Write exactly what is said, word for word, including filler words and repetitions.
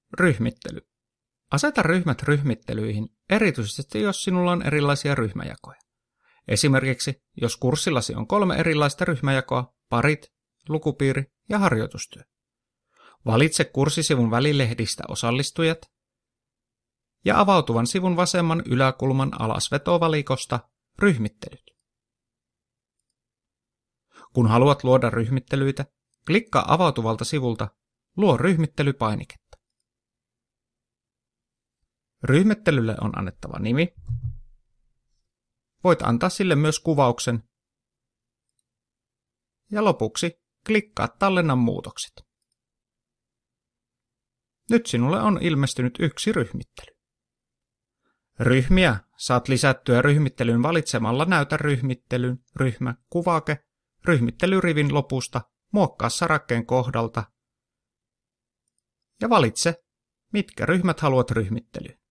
Ryhmittely. Aseta ryhmät ryhmittelyihin, erityisesti jos sinulla on erilaisia ryhmäjakoja. Esimerkiksi, jos kurssillasi on kolme erilaista ryhmäjakoa, parit, lukupiiri ja harjoitustyö. Valitse kurssisivun välilehdistä osallistujat ja avautuvan sivun vasemman yläkulman alasvetovalikosta ryhmittelyt. Kun haluat luoda ryhmittelyitä, klikkaa avautuvalta sivulta Luo ryhmittelypainiketta. Ryhmittelylle on annettava nimi. Voit antaa sille myös kuvauksen. Ja lopuksi klikkaa Tallenna muutokset. Nyt sinulle on ilmestynyt yksi ryhmittely. Ryhmiä saat lisättyä ryhmittelyyn valitsemalla Näytä ryhmittelyn ryhmä kuvake ryhmittelyrivin lopusta, muokkaa sarakkeen kohdalta ja valitse, mitkä ryhmät haluat ryhmittelyyn.